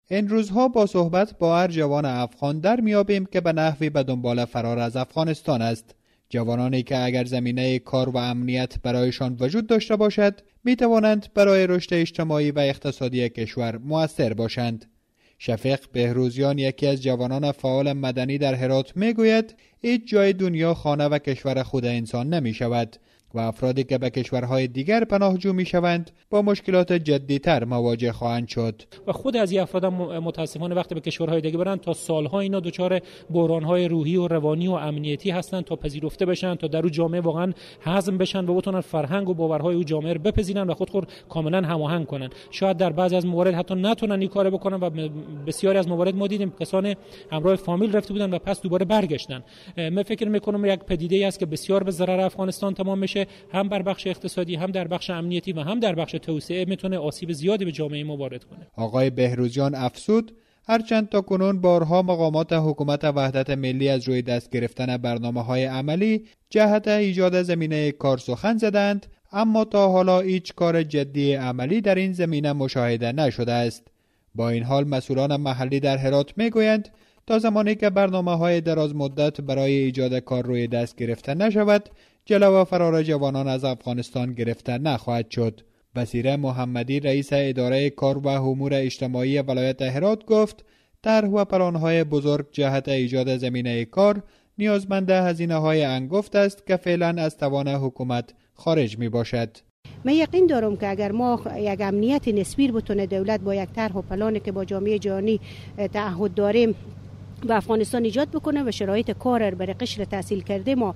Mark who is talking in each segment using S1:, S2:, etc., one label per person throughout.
S1: این روزها با صحبت با هر جوان افغان در میابیم که به نحوی به دنبال فرار از افغانستان است. جوانانی که اگر زمینه کار و امنیت برایشان وجود داشته باشد، می توانند برای رشد اجتماعی و اقتصادی کشور مؤثر باشند. شفیق بهروزیان، یکی از جوانان فعال مدنی در هرات، می گوید هیچ جای دنیا خانه و کشور خود انسان نمی شود و افرادی که به کشورهای دیگر پناهجو می شوند با مشکلات جدی‌تر مواجه خواهند شد.
S2: و خود از این افراد متاسفانه وقتی به کشورهای دیگه برن تا سالها اینا دچار بحران‌های روحی و روانی و امنیتی هستند تا پذیرفته بشن، تا در اون جامعه واقعا هضم بشن و بتونن فرهنگ و باورهای اون جامعه رو بپذیرن و خود کاملا هماهنگ کنن. شاید در بعضی از موارد حتی نتونن این کارو بکنن و بسیاری از موارد ما دیدیم کسان همراه فامیل رفته بودن و پس دوباره برگشتن. من فکر می‌کنم یک پدیده‌ای است که بسیار به ضرر افغانستان تمام میشه، هم بر بخش اقتصادی، هم در بخش امنیتی و هم در بخش توسعه میتونه آسیب زیادی به جامعه ما وارد کنه.
S1: آقای بهروزیان افزود هرچند تا کنون بارها مقامات حکومت وحدت ملی از روی دست گرفتن برنامه‌های عملی جهت ایجاد زمینه کار سخن زدند، اما تا حالا هیچ کار جدی عملی در این زمینه مشاهده نشده است. با این حال مسئولان محلی در هرات میگویند تا زمانی که برنامه‌های دراز مدت برای ایجاد کار روی دست گرفته نشود، جلو فرار جوانان از افغانستان گرفته نخواهد شد. بصیره محمدی، رئیس اداره کار و امور اجتماعی ولایت هرات، گفت طرح و پلان‌های بزرگ جهت ایجاد زمینه کار نیازمند هزینه‌های انگفت است که فعلا از توان حکومت خارج می باشد.
S3: من یقین دارم که اگر ما یک امنیت نسبی بتونه دولت با یک طرح و پلانی که با جامعه جهانی تعهد داریم و افغانستان ایجاد بکنه و شرایط کار برای قشر تحصیل کرده ما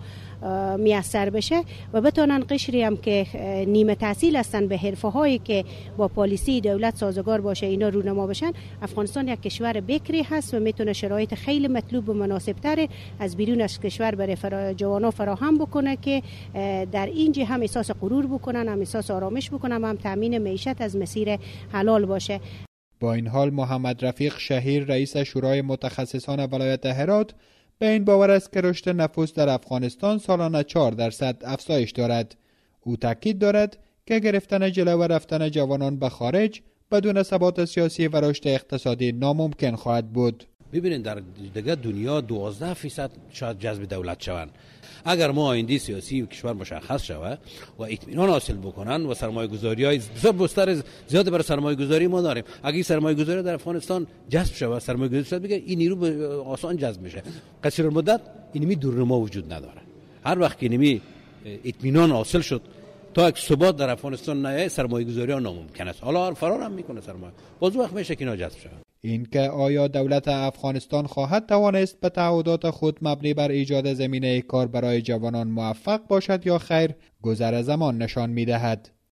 S3: میسر بشه و بتونن قشری هم که نیمه تحصیل هستن به حرفه هایی که با پالیسی دولت سازگار باشه اینا رونما بشن، افغانستان یک کشور بکری هست و میتونه شرایط خیلی مطلوب و مناسب تر از بیرون از کشور برای جوانا فراهم بکنه که در اینجا هم احساس غرور بکنن، هم احساس آرامش بکنن، هم تامین معیشت از مسیر حلال باشه.
S1: با این حال محمد رفیق شهیر، رئیس شورای متخصصان ولایت هرات، به این باور است که رشد نفوس در افغانستان سالانه 4% افزایش دارد. او تاکید دارد که گرفتن جلو رفتن جوانان به خارج بدون ثبات سیاسی و رشد اقتصادی ناممکن خواهد بود.
S4: ببینید در دیگه دنیا 12% شاید جذب دولت شوند. اگر ما آینده سیاسی کشور مشخص شود و اطمینان حاصل بکنن و سرمایه‌گذاری‌های بسیار بستر زیاد برای سرمایه‌گذاری ما داریم، اگه سرمایه‌گذاری در افغانستان جذب شود، سرمایه‌گذاری بگه این نیرو آسان جذب میشه. قصیر مدت اینمی دورنما وجود نداره. هر وقت که اینمی اطمینان حاصل شد تا یک ثبات در افغانستان نیای، سرمایه‌گذاری ها ناممکن است. حالا فرار هم میکنه سرمایه، باز وقت میشه که اینا جذب شود.
S1: این که آیا دولت افغانستان خواهد توانست به تعهدات خود مبنی بر ایجاد زمینه کار برای جوانان موفق باشد یا خیر، گذر زمان نشان می‌دهد.